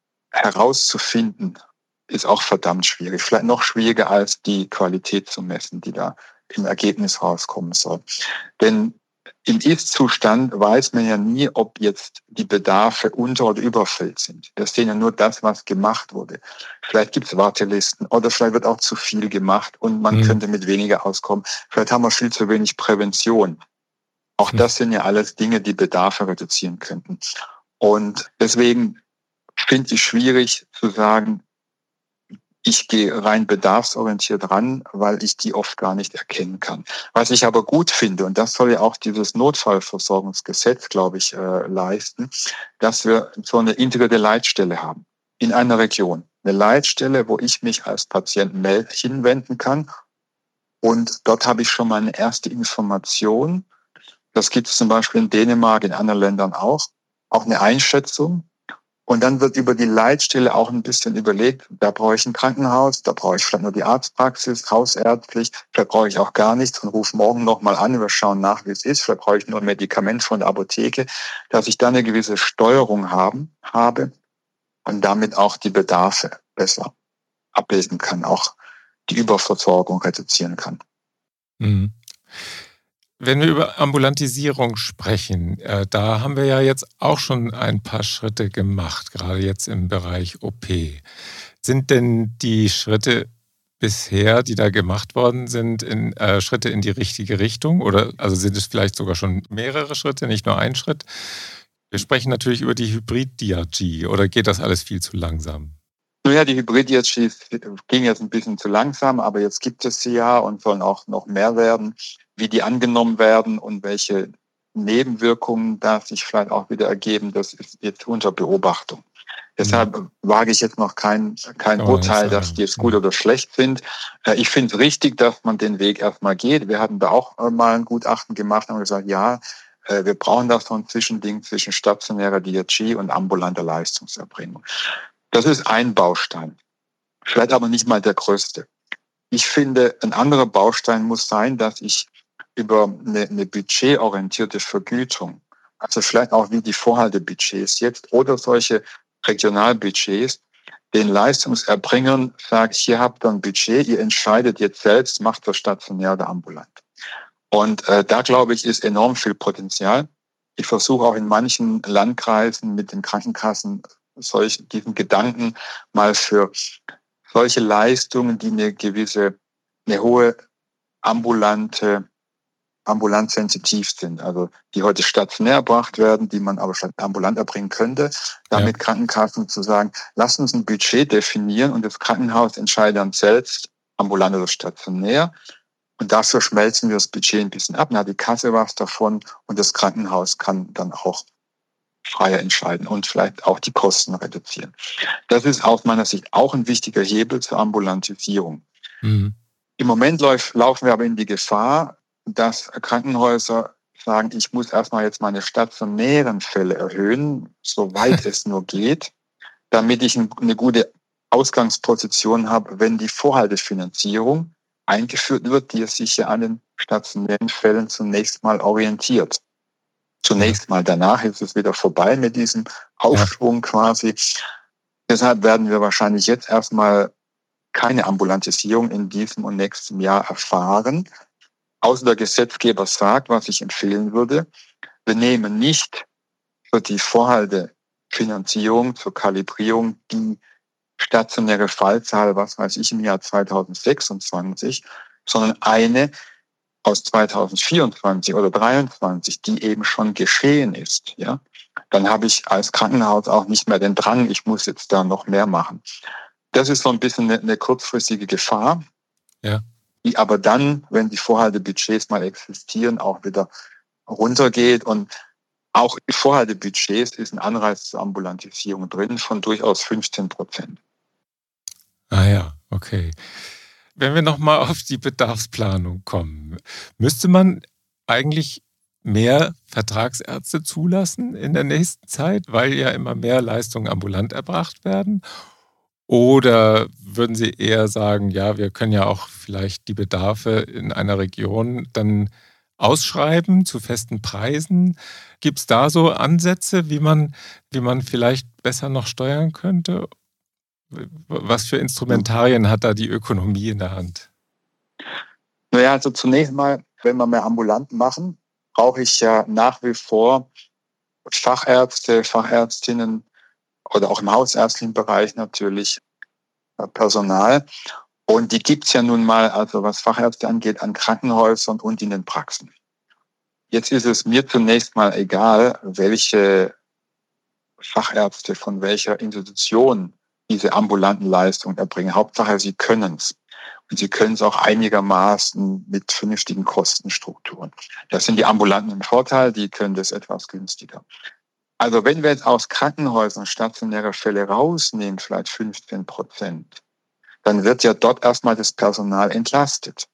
herauszufinden, ist auch verdammt schwierig. Vielleicht noch schwieriger als die Qualität zu messen, die da im Ergebnis rauskommen soll. Denn im Ist-Zustand weiß man ja nie, ob jetzt die Bedarfe unter- oder überfüllt sind. Wir sehen ja nur das, was gemacht wurde. Vielleicht gibt es Wartelisten oder vielleicht wird auch zu viel gemacht und man mhm. könnte mit weniger auskommen. Vielleicht haben wir viel zu wenig Prävention. Auch mhm. das sind ja alles Dinge, die Bedarfe reduzieren könnten. Und deswegen finde ich schwierig zu sagen, ich gehe rein bedarfsorientiert ran, weil ich die oft gar nicht erkennen kann. Was ich aber gut finde, und das soll ja auch dieses Notfallversorgungsgesetz, glaube ich, äh, leisten, dass wir so eine integrierte Leitstelle haben in einer Region. Eine Leitstelle, wo ich mich als Patient meld, hinwenden kann. Und dort habe ich schon mal eine erste Information. Das gibt es zum Beispiel in Dänemark, in anderen Ländern auch. Auch eine Einschätzung. Und dann wird über die Leitstelle auch ein bisschen überlegt, da brauche ich ein Krankenhaus, da brauche ich vielleicht nur die Arztpraxis, hausärztlich, vielleicht brauche ich auch gar nichts und rufe morgen nochmal an, wir schauen nach, wie es ist, vielleicht brauche ich nur ein Medikament von der Apotheke, dass ich da eine gewisse Steuerung haben, habe und damit auch die Bedarfe besser ablesen kann, auch die Überversorgung reduzieren kann. Mhm. Wenn wir über Ambulantisierung sprechen, äh, da haben wir ja jetzt auch schon ein paar Schritte gemacht, gerade jetzt im Bereich O P. Sind denn die Schritte bisher, die da gemacht worden sind, in, äh, Schritte in die richtige Richtung? Oder also sind es vielleicht sogar schon mehrere Schritte, nicht nur ein Schritt? Wir sprechen natürlich über die Hybrid-D R G. Oder geht das alles viel zu langsam? Naja, die Hybrid-D R Gs ging jetzt ein bisschen zu langsam, aber jetzt gibt es sie ja und sollen auch noch mehr werden. Wie die angenommen werden und welche Nebenwirkungen da sich vielleicht auch wieder ergeben, das ist jetzt unter Beobachtung. Mhm. Deshalb wage ich jetzt noch kein, kein Urteil, dass die jetzt gut oder schlecht sind. Ich finde es richtig, dass man den Weg erstmal geht. Wir hatten da auch mal ein Gutachten gemacht und haben gesagt, ja, wir brauchen da so ein Zwischending zwischen stationärer D R G und ambulanter Leistungserbringung. Das ist ein Baustein, vielleicht aber nicht mal der größte. Ich finde, ein anderer Baustein muss sein, dass ich über eine, eine budgetorientierte Vergütung, also vielleicht auch wie die Vorhaltebudgets jetzt oder solche Regionalbudgets, den Leistungserbringern sage, hier habt ihr ein Budget, ihr entscheidet jetzt selbst, macht das stationär oder ambulant. Und äh, da, glaube ich, ist enorm viel Potenzial. Ich versuche auch in manchen Landkreisen mit den Krankenkassen solch, diesen Gedanken mal für solche Leistungen, die eine gewisse eine hohe ambulante, ambulant sensitiv sind, also die heute stationär erbracht werden, die man aber ambulant erbringen könnte, damit ja. Krankenkassen zu sagen, lass uns ein Budget definieren und das Krankenhaus entscheidet dann selbst, ambulant oder stationär. Und dafür schmelzen wir das Budget ein bisschen ab. Dann hat die Kasse was davon und das Krankenhaus kann dann auch freier entscheiden und vielleicht auch die Kosten reduzieren. Das ist aus meiner Sicht auch ein wichtiger Hebel zur Ambulantisierung. Mhm. Im Moment läuft, laufen wir aber in die Gefahr, dass Krankenhäuser sagen, ich muss erstmal jetzt meine stationären Fälle erhöhen, soweit es nur geht, damit ich eine gute Ausgangsposition habe, wenn die Vorhaltefinanzierung eingeführt wird, die es sich ja an den stationären Fällen zunächst mal orientiert. Zunächst mal, danach ist es wieder vorbei mit diesem Aufschwung ja. quasi. Deshalb werden wir wahrscheinlich jetzt erstmal keine Ambulantisierung in diesem und nächsten Jahr erfahren. Außer der Gesetzgeber sagt, was ich empfehlen würde, wir nehmen nicht für die Vorhaltefinanzierung zur Kalibrierung die stationäre Fallzahl, was weiß ich, im Jahr zweitausendsechsundzwanzig, sondern eine aus zweitausendvierundzwanzig oder dreiundzwanzig, die eben schon geschehen ist. Ja, dann habe ich als Krankenhaus auch nicht mehr den Drang, ich muss jetzt da noch mehr machen. Das ist so ein bisschen eine, eine kurzfristige Gefahr, ja. die aber dann, wenn die Vorhaltebudgets mal existieren, auch wieder runtergeht. Und auch in Vorhaltebudgets ist ein Anreiz zur Ambulantisierung drin von durchaus fünfzehn Prozent. Ah ja, okay. Wenn wir nochmal auf die Bedarfsplanung kommen, müsste man eigentlich mehr Vertragsärzte zulassen in der nächsten Zeit, weil ja immer mehr Leistungen ambulant erbracht werden? Oder würden Sie eher sagen, ja, wir können ja auch vielleicht die Bedarfe in einer Region dann ausschreiben zu festen Preisen? Gibt es da so Ansätze, wie man, wie man vielleicht besser noch steuern könnte? Was für Instrumentarien hat da die Ökonomie in der Hand? Naja, also zunächst mal, wenn wir mehr ambulant machen, brauche ich ja nach wie vor Fachärzte, Fachärztinnen oder auch im hausärztlichen Bereich natürlich Personal. Und die gibt es ja nun mal, also was Fachärzte angeht, an Krankenhäusern und in den Praxen. Jetzt ist es mir zunächst mal egal, welche Fachärzte von welcher Institution diese ambulanten Leistungen erbringen. Hauptsache, sie können es. Und sie können es auch einigermaßen mit vernünftigen Kostenstrukturen. Das sind die Ambulanten im Vorteil, die können das etwas günstiger. Also wenn wir jetzt aus Krankenhäusern stationäre Fälle rausnehmen, vielleicht fünfzehn Prozent, dann wird ja dort erstmal das Personal entlastet.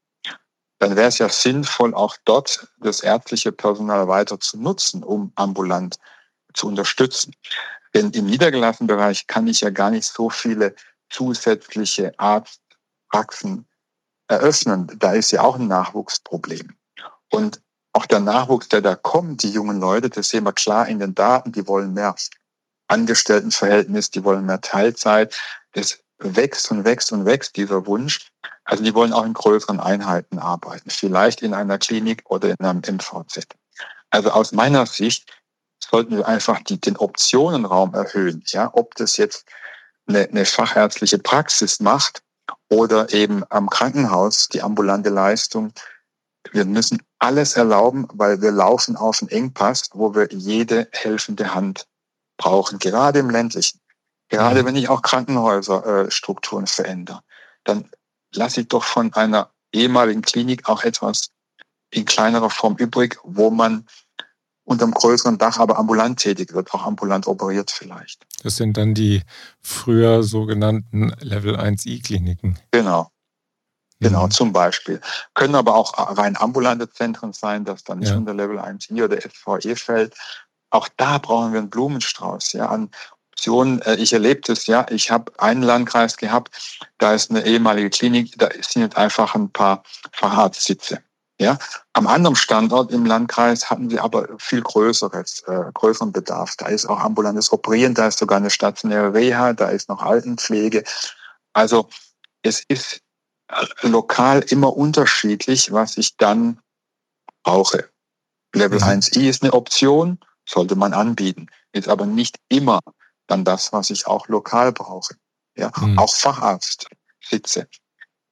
Dann wäre es ja sinnvoll, auch dort das ärztliche Personal weiter zu nutzen, um ambulant zu unterstützen. Denn im niedergelassenen Bereich kann ich ja gar nicht so viele zusätzliche Arztpraxen eröffnen. Da ist ja auch ein Nachwuchsproblem. Und auch der Nachwuchs, der da kommt, die jungen Leute, das sehen wir klar in den Daten, die wollen mehr Angestelltenverhältnis, die wollen mehr Teilzeit. Das wächst und wächst und wächst, dieser Wunsch. Also die wollen auch in größeren Einheiten arbeiten, vielleicht in einer Klinik oder in einem M V Z. Also aus meiner Sicht sollten wir einfach die, den Optionenraum erhöhen. Ja, ob das jetzt eine, eine fachärztliche Praxis macht oder eben am Krankenhaus die ambulante Leistung. Wir müssen alles erlauben, weil wir laufen auf einen Engpass, wo wir jede helfende Hand brauchen, gerade im ländlichen. Gerade wenn ich auch Krankenhäuserstrukturen äh, verändere, dann lasse ich doch von einer ehemaligen Klinik auch etwas in kleinerer Form übrig, wo man unterm größeren Dach aber ambulant tätig wird, auch ambulant operiert vielleicht. Das sind dann die früher sogenannten Level eins I Kliniken. Genau. Genau, mhm. zum Beispiel. Können aber auch rein ambulante Zentren sein, das dann nicht ja. unter Level eins I oder S V E fällt. Auch da brauchen wir einen Blumenstrauß, ja, an Optionen. Ich erlebe das, ja. Ich habe einen Landkreis gehabt, da ist eine ehemalige Klinik, da sind jetzt einfach ein paar Facharztsitze. Ja, am anderen Standort im Landkreis hatten sie aber viel größeres, äh, größeren Bedarf. Da ist auch ambulantes Operieren, da ist sogar eine stationäre Reha, da ist noch Altenpflege. Also es ist lokal immer unterschiedlich, was ich dann brauche. Level mhm. eins I ist eine Option, sollte man anbieten, ist aber nicht immer dann das, was ich auch lokal brauche. Ja, mhm. auch Facharztsitze.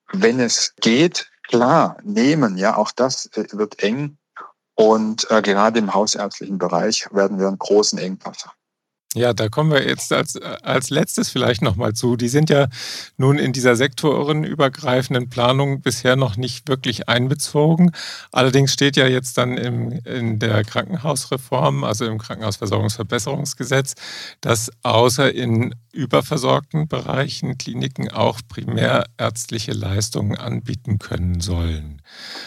wenn es geht, klar, nehmen. Ja, auch das äh, wird eng. Und äh, gerade im hausärztlichen Bereich werden wir einen großen Engpass haben. Ja, da kommen wir jetzt als, als letztes vielleicht nochmal zu. Die sind ja nun in dieser sektorenübergreifenden Planung bisher noch nicht wirklich einbezogen. Allerdings steht ja jetzt dann im, in der Krankenhausreform, also im Krankenhausversorgungsverbesserungsgesetz, dass außer in überversorgten Bereichen Kliniken auch primärärztliche Leistungen anbieten können sollen.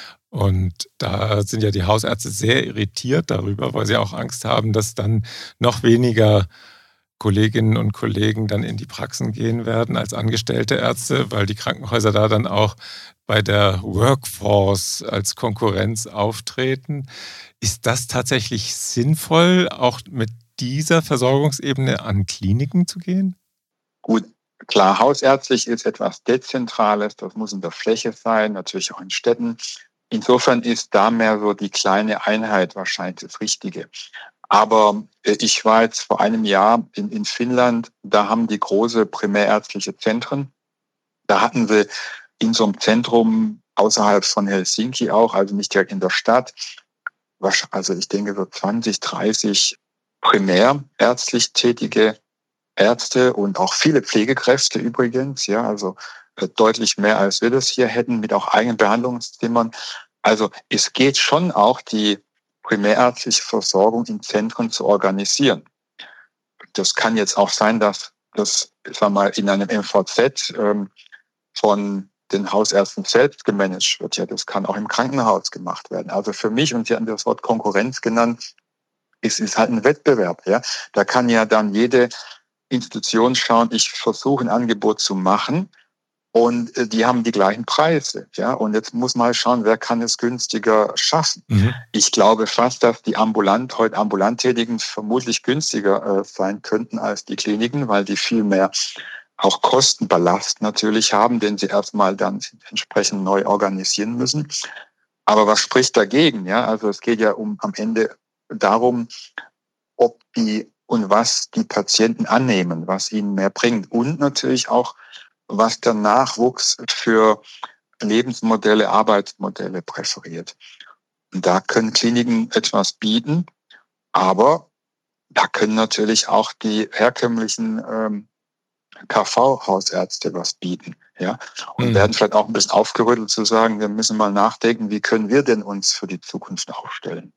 Und da sind ja die Hausärzte sehr irritiert darüber, weil sie auch Angst haben, dass dann noch weniger Kolleginnen und Kollegen dann in die Praxen gehen werden als angestellte Ärzte, weil die Krankenhäuser da dann auch bei der Workforce als Konkurrenz auftreten. Ist das tatsächlich sinnvoll, auch mit dieser Versorgungsebene an Kliniken zu gehen? Gut, klar, hausärztlich ist etwas Dezentrales, das muss in der Fläche sein, natürlich auch in Städten. Insofern ist da mehr so die kleine Einheit wahrscheinlich das Richtige. Aber äh, ich war jetzt vor einem Jahr in, in Finnland, da haben die große primärärztliche Zentren. Da hatten sie in so einem Zentrum außerhalb von Helsinki auch, also nicht direkt in der Stadt, also ich denke so zwanzig, dreißig primärärztlich tätige Ärzte und auch viele Pflegekräfte übrigens, ja, also äh, deutlich mehr als wir das hier hätten, mit auch eigenen Behandlungszimmern. Also es geht schon auch, die primärärztliche Versorgung in Zentren zu organisieren. Das kann jetzt auch sein, dass das, ich sag mal, in einem M V Z ähm, von den Hausärzten selbst gemanagt wird. Ja, das kann auch im Krankenhaus gemacht werden. Also für mich, und Sie hatten das Wort Konkurrenz genannt, es ist halt ein Wettbewerb. Ja, da kann ja dann jede Institution schauen, ich versuche ein Angebot zu machen und äh, die haben die gleichen Preise. Ja, und jetzt muss man halt schauen, wer kann es günstiger schaffen. Mhm. Ich glaube fast, dass die ambulant, heute ambulant Tätigen vermutlich günstiger äh, sein könnten als die Kliniken, weil die viel mehr auch Kostenballast natürlich haben, den sie erstmal dann entsprechend neu organisieren müssen. Aber was spricht dagegen? Ja, also es geht ja um am Ende darum, ob die und was die Patienten annehmen, was ihnen mehr bringt. Und natürlich auch, was der Nachwuchs für Lebensmodelle, Arbeitsmodelle präferiert. Und da können Kliniken etwas bieten, aber da können natürlich auch die herkömmlichen ähm, K V-Hausärzte was bieten, ja, und mhm. werden vielleicht auch ein bisschen aufgerüttelt zu sagen, wir müssen mal nachdenken, wie können wir denn uns für die Zukunft aufstellen?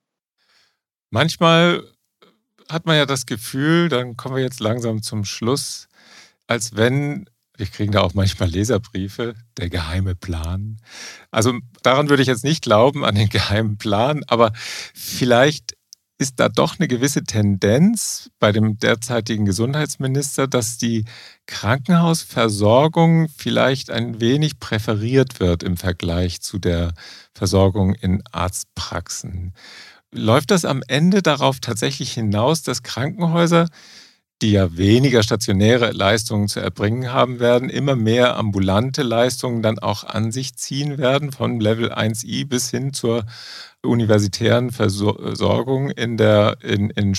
Manchmal hat man ja das Gefühl, dann kommen wir jetzt langsam zum Schluss, als wenn, wir kriegen da auch manchmal Leserbriefe, der geheime Plan. Also daran würde ich jetzt nicht glauben, an den geheimen Plan, aber vielleicht ist da doch eine gewisse Tendenz bei dem derzeitigen Gesundheitsminister, dass die Krankenhausversorgung vielleicht ein wenig präferiert wird im Vergleich zu der Versorgung in Arztpraxen. Läuft das am Ende darauf tatsächlich hinaus, dass Krankenhäuser, die ja weniger stationäre Leistungen zu erbringen haben werden, immer mehr ambulante Leistungen dann auch an sich ziehen werden, von Level eins i bis hin zur universitären Versorgung in der in, in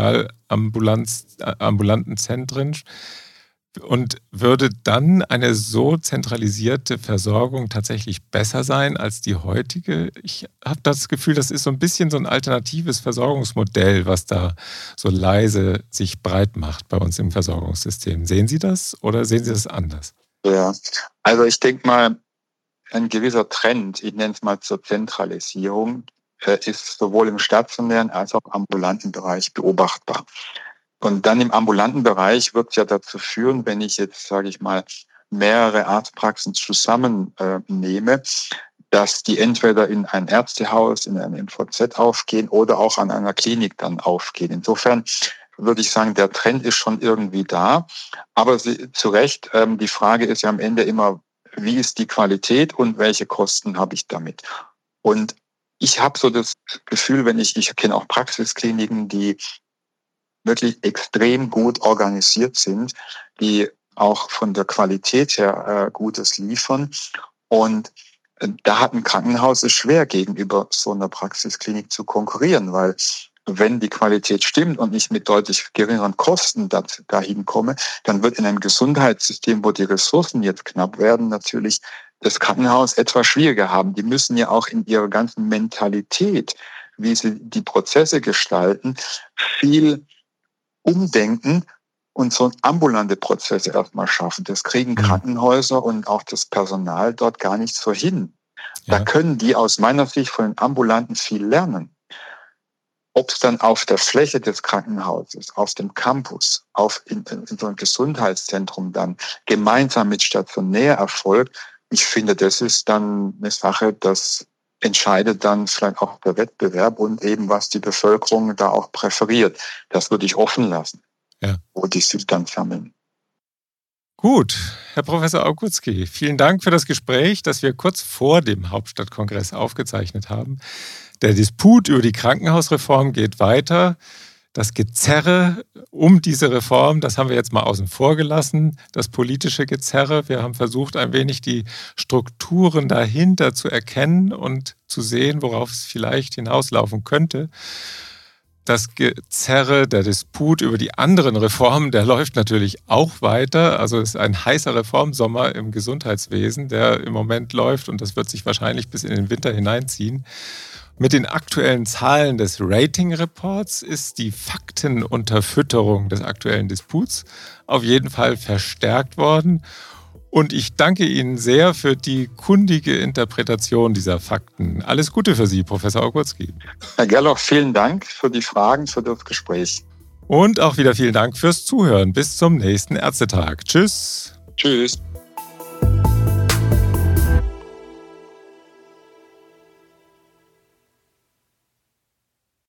spezialambulanten Zentren? Und würde dann eine so zentralisierte Versorgung tatsächlich besser sein als die heutige? Ich habe das Gefühl, das ist so ein bisschen so ein alternatives Versorgungsmodell, was da so leise sich breit macht bei uns im Versorgungssystem. Sehen Sie das oder sehen Sie das anders? Ja, also ich denke mal, ein gewisser Trend, ich nenne es mal zur Zentralisierung, ist sowohl im stationären als auch im ambulanten Bereich beobachtbar. Und dann im ambulanten Bereich wird es ja dazu führen, wenn ich jetzt, sage ich mal, mehrere Arztpraxen zusammennehme, äh, dass die entweder in ein Ärztehaus, in ein M V Z aufgehen oder auch an einer Klinik dann aufgehen. Insofern würde ich sagen, der Trend ist schon irgendwie da. Aber Sie, zu Recht, ähm, die Frage ist ja am Ende immer, wie ist die Qualität und welche Kosten habe ich damit? Und ich habe so das Gefühl, wenn ich, ich kenne auch Praxiskliniken, die wirklich extrem gut organisiert sind, die auch von der Qualität her äh, Gutes liefern. Und äh, da hat ein Krankenhaus es schwer, gegenüber so einer Praxisklinik zu konkurrieren, weil wenn die Qualität stimmt und ich mit deutlich geringeren Kosten dahin komme, dann wird in einem Gesundheitssystem, wo die Ressourcen jetzt knapp werden, natürlich das Krankenhaus etwas schwieriger haben. Die müssen ja auch in ihrer ganzen Mentalität, wie sie die Prozesse gestalten, viel umdenken und so ambulante Prozesse erstmal schaffen. Das kriegen Krankenhäuser und auch das Personal dort gar nicht so hin. Da ja. können die aus meiner Sicht von den Ambulanten viel lernen. Ob es dann auf der Fläche des Krankenhauses, auf dem Campus, auf in, in so einem Gesundheitszentrum dann gemeinsam mit stationär erfolgt, ich finde, das ist dann eine Sache, das entscheidet dann vielleicht auch der Wettbewerb und eben, was die Bevölkerung da auch präferiert. Das würde ich offen lassen, ja. wo die sich dann sammeln. Gut, Herr Professor Augutski, vielen Dank für das Gespräch, das wir kurz vor dem Hauptstadtkongress aufgezeichnet haben. Der Disput über die Krankenhausreform geht weiter. Das Gezerre um diese Reform, das haben wir jetzt mal außen vor gelassen, das politische Gezerre. Wir haben versucht, ein wenig die Strukturen dahinter zu erkennen und zu sehen, worauf es vielleicht hinauslaufen könnte. Das Gezerre, der Disput über die anderen Reformen, der läuft natürlich auch weiter. Also es ist ein heißer Reformsommer im Gesundheitswesen, der im Moment läuft und das wird sich wahrscheinlich bis in den Winter hineinziehen. Mit den aktuellen Zahlen des Rating-Reports ist die Faktenunterfütterung des aktuellen Disputs auf jeden Fall verstärkt worden. Und ich danke Ihnen sehr für die kundige Interpretation dieser Fakten. Alles Gute für Sie, Professor Augutski. Herr Gerloff, vielen Dank für die Fragen, für das Gespräch. Und auch wieder vielen Dank fürs Zuhören. Bis zum nächsten Ärztetag. Tschüss. Tschüss.